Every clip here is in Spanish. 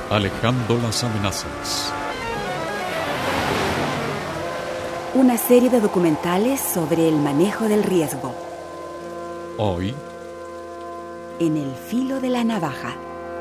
Alejando las amenazas. Una serie de documentales sobre el manejo del riesgo. Hoy, En el filo de la navaja.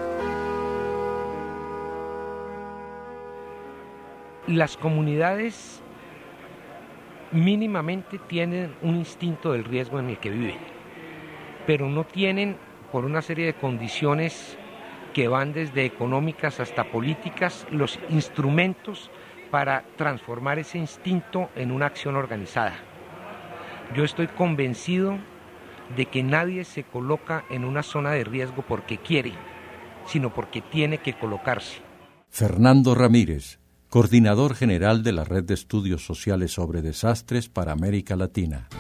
Las comunidades mínimamente tienen un instinto del riesgo en el que viven, pero no tienen, por una serie de condiciones que van desde económicas hasta políticas, los instrumentos para transformar ese instinto en una acción organizada. Yo estoy convencido de que nadie se coloca en una zona de riesgo porque quiere, sino porque tiene que colocarse. Fernando Ramírez, coordinador general de la Red de Estudios Sociales sobre Desastres para América Latina.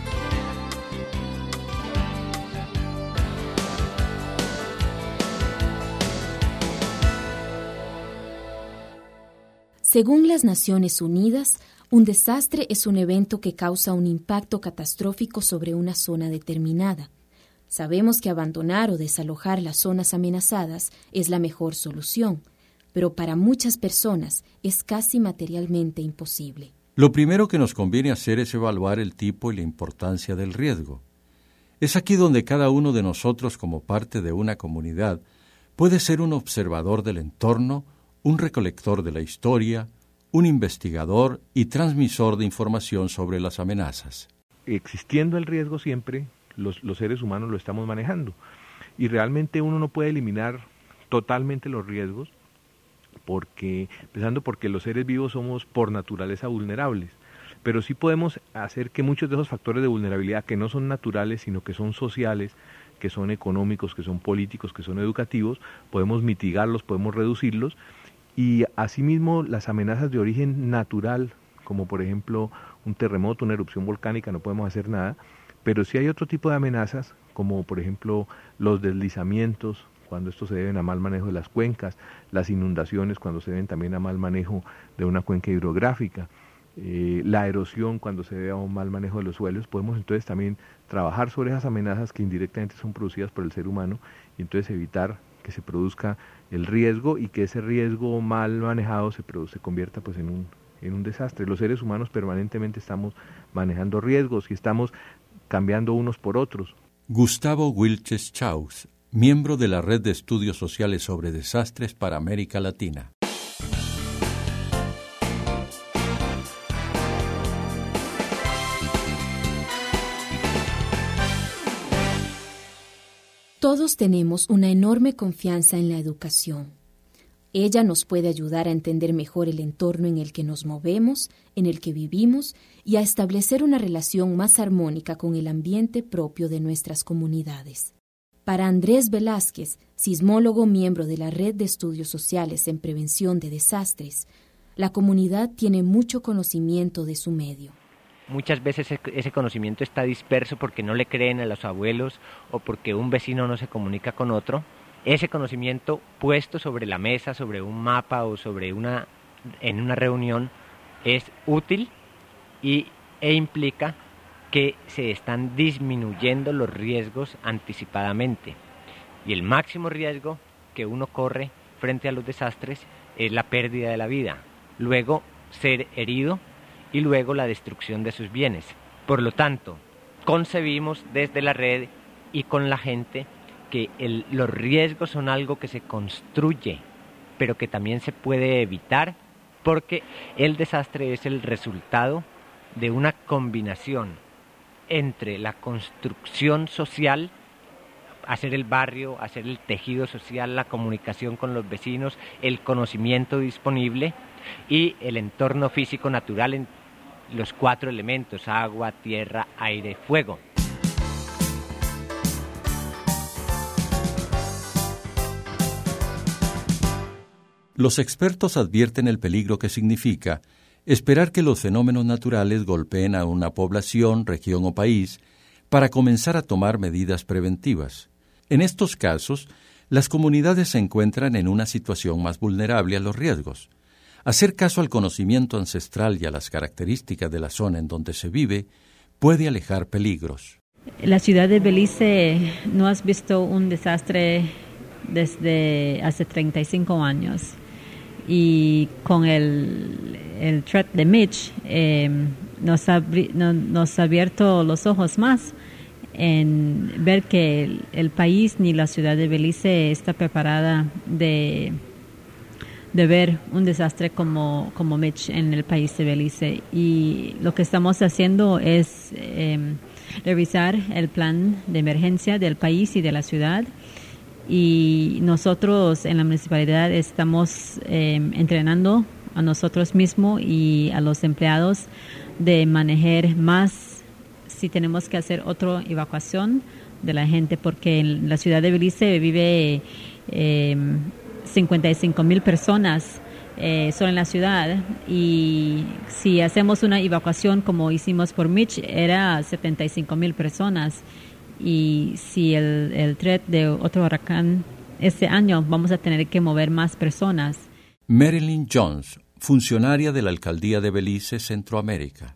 Según las Naciones Unidas, un desastre es un evento que causa un impacto catastrófico sobre una zona determinada. Sabemos que abandonar o desalojar las zonas amenazadas es la mejor solución, pero para muchas personas es casi materialmente imposible. Lo primero que nos conviene hacer es evaluar el tipo y la importancia del riesgo. Es aquí donde cada uno de nosotros, como parte de una comunidad, puede ser un observador del entorno, un recolector de la historia, un investigador y transmisor de información sobre las amenazas. Existiendo el riesgo siempre, los seres humanos lo estamos manejando. Y realmente uno no puede eliminar totalmente los riesgos, empezando porque los seres vivos somos por naturaleza vulnerables. Pero sí podemos hacer que muchos de esos factores de vulnerabilidad que no son naturales, sino que son sociales, que son económicos, que son políticos, que son educativos, podemos mitigarlos, podemos reducirlos. Y asimismo las amenazas de origen natural, como por ejemplo un terremoto, una erupción volcánica, no podemos hacer nada, pero sí hay otro tipo de amenazas, como por ejemplo los deslizamientos, cuando estos se deben a mal manejo de las cuencas, las inundaciones, cuando se deben también a mal manejo de una cuenca hidrográfica, la erosión, cuando se debe a un mal manejo de los suelos. Podemos entonces también trabajar sobre esas amenazas que indirectamente son producidas por el ser humano y entonces evitar que se produzca el riesgo y que ese riesgo mal manejado se convierta pues en un desastre. Los seres humanos permanentemente estamos manejando riesgos y estamos cambiando unos por otros. Gustavo Wilches Chaus, miembro de la Red de Estudios Sociales sobre Desastres para América Latina. Todos tenemos una enorme confianza en la educación. Ella nos puede ayudar a entender mejor el entorno en el que nos movemos, en el que vivimos, y a establecer una relación más armónica con el ambiente propio de nuestras comunidades. Para Andrés Velázquez, sismólogo miembro de la Red de Estudios Sociales en Prevención de Desastres, la comunidad tiene mucho conocimiento de su medio. Muchas veces ese conocimiento está disperso porque no le creen a los abuelos o porque un vecino no se comunica con otro. Ese conocimiento puesto sobre la mesa, sobre un mapa o en una reunión es útil e implica que se están disminuyendo los riesgos anticipadamente. Y el máximo riesgo que uno corre frente a los desastres es la pérdida de la vida, luego ser herido y luego la destrucción de sus bienes. Por lo tanto, concebimos desde la red y con la gente que los riesgos son algo que se construye, pero que también se puede evitar, porque el desastre es el resultado de una combinación entre la construcción social, hacer el barrio, hacer el tejido social, la comunicación con los vecinos, el conocimiento disponible y el entorno físico natural en los 4 elementos: agua, tierra, aire, fuego. Los expertos advierten el peligro que significa esperar que los fenómenos naturales golpeen a una población, región o país para comenzar a tomar medidas preventivas. En estos casos, las comunidades se encuentran en una situación más vulnerable a los riesgos. Hacer caso al conocimiento ancestral y a las características de la zona en donde se vive puede alejar peligros. La ciudad de Belice no has visto un desastre desde hace 35 años. y con el threat de Mitch nos ha abierto los ojos más en ver que el país ni la ciudad de Belice está preparada de ver un desastre como Mitch en el país de Belice. Y lo que estamos haciendo es revisar el plan de emergencia del país y de la ciudad. Y nosotros en la municipalidad estamos entrenando a nosotros mismos y a los empleados de manejar más si tenemos que hacer otra evacuación de la gente, porque en la ciudad de Belice vive 55,000 personas solo en la ciudad, y si hacemos una evacuación como hicimos por Mitch era 75,000 personas, y si el threat de otro huracán este año vamos a tener que mover más personas. Marilyn Jones, funcionaria de la Alcaldía de Belice, Centroamérica.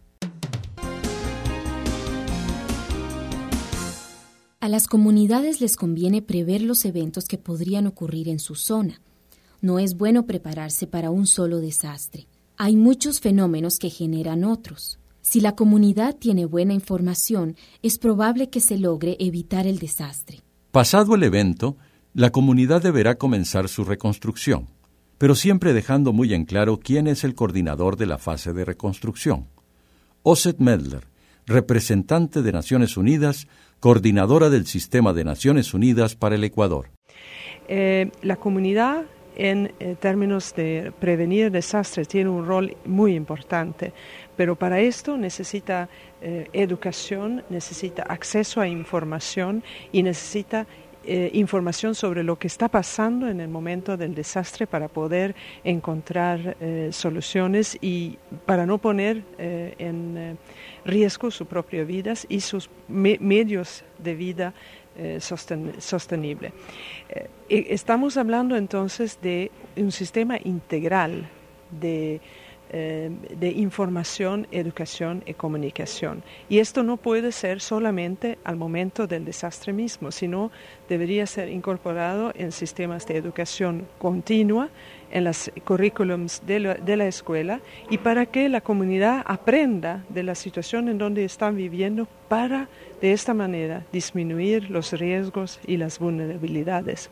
A las comunidades les conviene prever los eventos que podrían ocurrir en su zona. No es bueno prepararse para un solo desastre. Hay muchos fenómenos que generan otros. Si la comunidad tiene buena información, es probable que se logre evitar el desastre. Pasado el evento, la comunidad deberá comenzar su reconstrucción, pero siempre dejando muy en claro quién es el coordinador de la fase de reconstrucción. Osset Medler, representante de Naciones Unidas, coordinadora del Sistema de Naciones Unidas para el Ecuador. La comunidad, en términos de prevenir desastres, tiene un rol muy importante, pero para esto necesita educación, necesita acceso a información y necesita información sobre lo que está pasando en el momento del desastre para poder encontrar soluciones y para no poner en riesgo sus propias vidas y sus medios de vida sostenible. Estamos hablando entonces de un sistema integral de información, educación y comunicación. Y esto no puede ser solamente al momento del desastre mismo, sino debería ser incorporado en sistemas de educación continua, en los currículums de la escuela, y para que la comunidad aprenda de la situación en donde están viviendo para, de esta manera, disminuir los riesgos y las vulnerabilidades.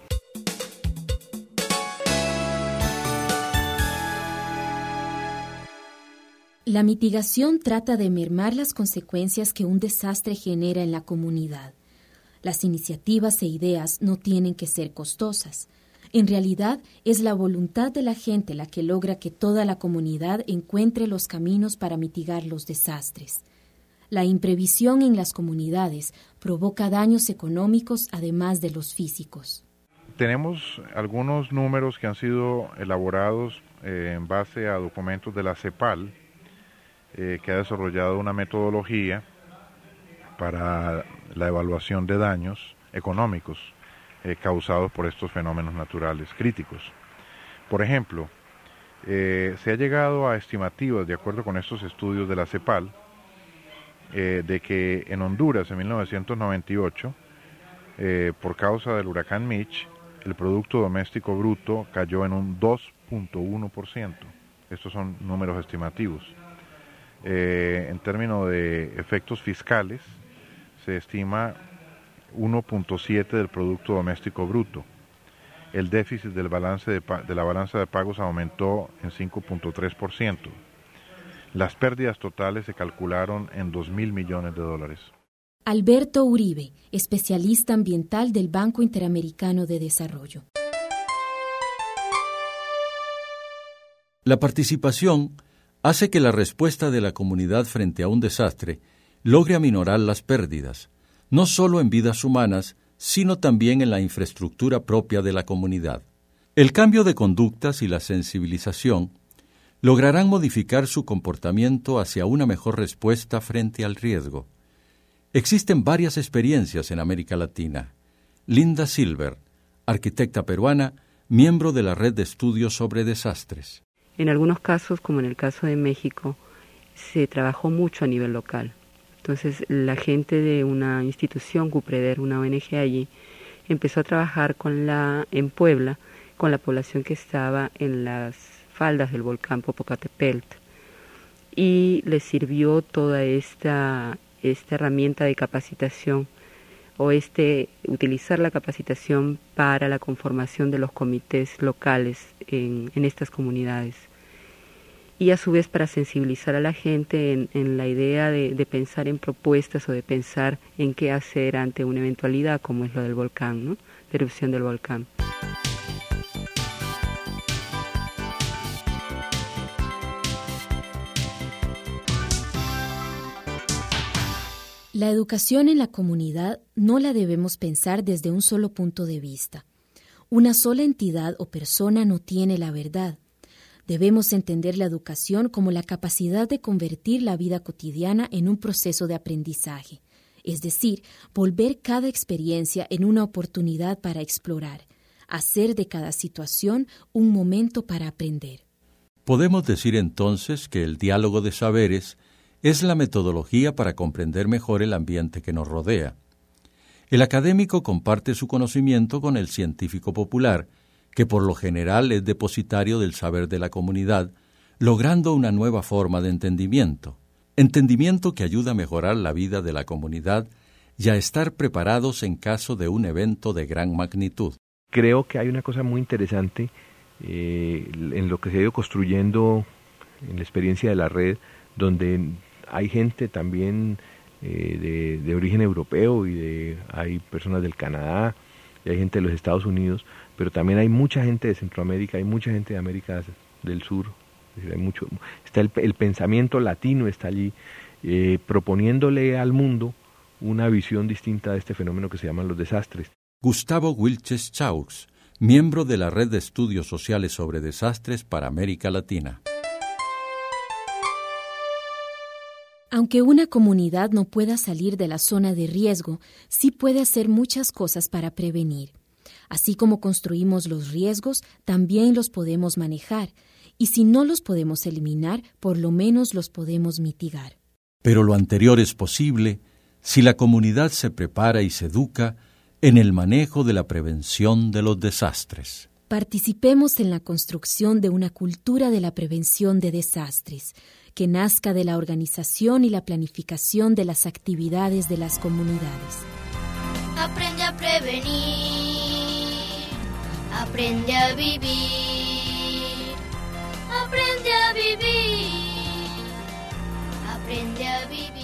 La mitigación trata de mermar las consecuencias que un desastre genera en la comunidad. Las iniciativas e ideas no tienen que ser costosas. En realidad, es la voluntad de la gente la que logra que toda la comunidad encuentre los caminos para mitigar los desastres. La imprevisión en las comunidades provoca daños económicos además de los físicos. Tenemos algunos números que han sido elaborados en base a documentos de la CEPAL, que ha desarrollado una metodología para la evaluación de daños económicos causados por estos fenómenos naturales críticos. Por ejemplo, se ha llegado a estimativas, de acuerdo con estos estudios de la CEPAL, de que en Honduras en 1998, por causa del huracán Mitch, el Producto Doméstico Bruto cayó en un 2.1%. Estos son números estimativos. En términos de efectos fiscales, se estima 1.7 del Producto Doméstico Bruto. El déficit del balance de la balanza de pagos aumentó en 5.3%. Las pérdidas totales se calcularon en 2.000 millones de dólares. Alberto Uribe, especialista ambiental del Banco Interamericano de Desarrollo. La participación hace que la respuesta de la comunidad frente a un desastre logre aminorar las pérdidas, no solo en vidas humanas, sino también en la infraestructura propia de la comunidad. El cambio de conductas y la sensibilización lograrán modificar su comportamiento hacia una mejor respuesta frente al riesgo. Existen varias experiencias en América Latina. Linda Silver, arquitecta peruana, miembro de la Red de Estudios sobre Desastres. En algunos casos, como en el caso de México, se trabajó mucho a nivel local. Entonces, la gente de una institución, Cupreder, una ONG allí, empezó a trabajar en Puebla, con la población que estaba en las faldas del volcán Popocatépetl, y les sirvió toda esta herramienta de capacitación o utilizar la capacitación para la conformación de los comités locales en estas comunidades, y a su vez para sensibilizar a la gente en la idea de pensar en propuestas o de pensar en qué hacer ante una eventualidad como es lo del volcán, ¿no? La erupción del volcán. La educación en la comunidad no la debemos pensar desde un solo punto de vista. Una sola entidad o persona no tiene la verdad. Debemos entender la educación como la capacidad de convertir la vida cotidiana en un proceso de aprendizaje, es decir, volver cada experiencia en una oportunidad para explorar, hacer de cada situación un momento para aprender. Podemos decir entonces que el diálogo de saberes es la metodología para comprender mejor el ambiente que nos rodea. El académico comparte su conocimiento con el científico popular, que por lo general es depositario del saber de la comunidad, logrando una nueva forma de entendimiento que ayuda a mejorar la vida de la comunidad y a estar preparados en caso de un evento de gran magnitud. Creo que hay una cosa muy interesante en lo que se ha ido construyendo en la experiencia de la red, donde hay gente también de origen europeo hay personas del Canadá y hay gente de los Estados Unidos, pero también hay mucha gente de Centroamérica, hay mucha gente de América del Sur, está el pensamiento latino está allí, proponiéndole al mundo una visión distinta de este fenómeno que se llaman los desastres. Gustavo Wilches Chaux, miembro de la Red de Estudios Sociales sobre Desastres para América Latina. Aunque una comunidad no pueda salir de la zona de riesgo, sí puede hacer muchas cosas para prevenir. Así como construimos los riesgos, también los podemos manejar, y si no los podemos eliminar, por lo menos los podemos mitigar. Pero lo anterior es posible si la comunidad se prepara y se educa en el manejo de la prevención de los desastres. Participemos en la construcción de una cultura de la prevención de desastres, que nazca de la organización y la planificación de las actividades de las comunidades. Aprende a prevenir, aprende a vivir, aprende a vivir, aprende a vivir.